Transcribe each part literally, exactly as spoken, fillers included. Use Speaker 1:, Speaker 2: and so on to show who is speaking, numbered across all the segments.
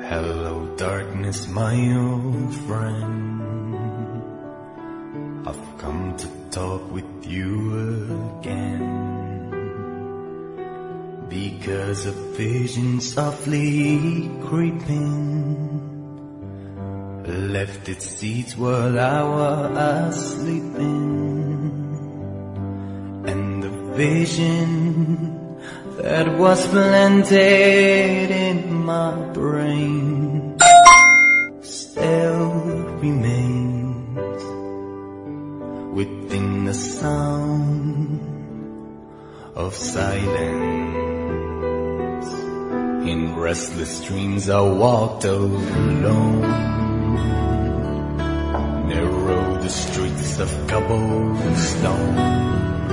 Speaker 1: Hello darkness, my old friend. I've come to talk with you again, because a vision softly creeping left its seeds while I was sleeping. And the vision that was planted in my brain still remains within the sound of silence. In restless dreams I walked alone, narrow the streets of cobblestone,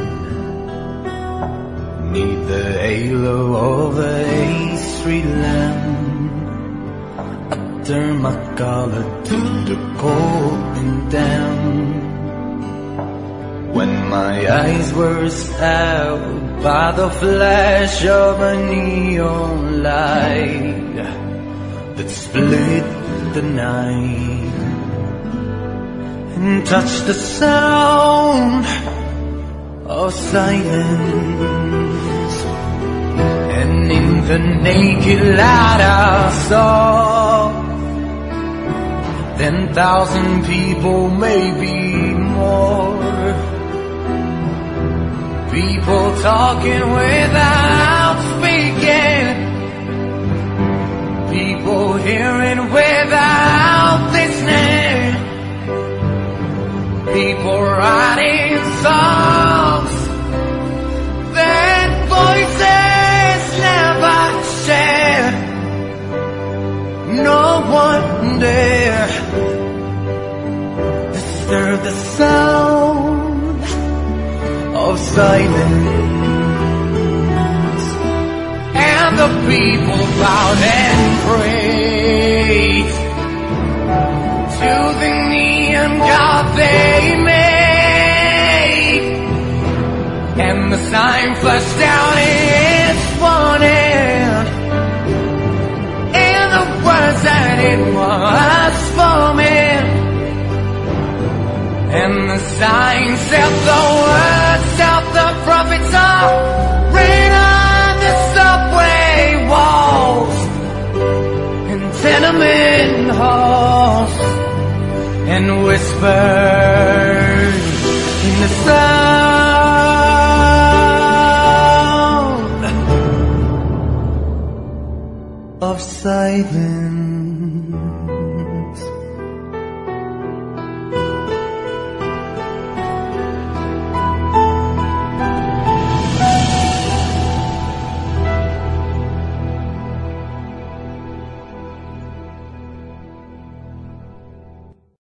Speaker 1: neath the halo of a street lamp. I turned my collar to the cold and damp. When my eyes were stabbed by the flash of a neon light that split the night and touched the sound of silence. And in the naked light I saw ten thousand people, maybe more. People talking without speaking, people hearing without listening, people writing songs that voices never share. No one dare disturb the sound of silence. And the people bowed and prayed to the neon god they made, and the sign flashed out its warning, and the words that it was forming. And the sign said the words of the prophets are written on the subway walls and tenement halls, and whispered in the sound of silence.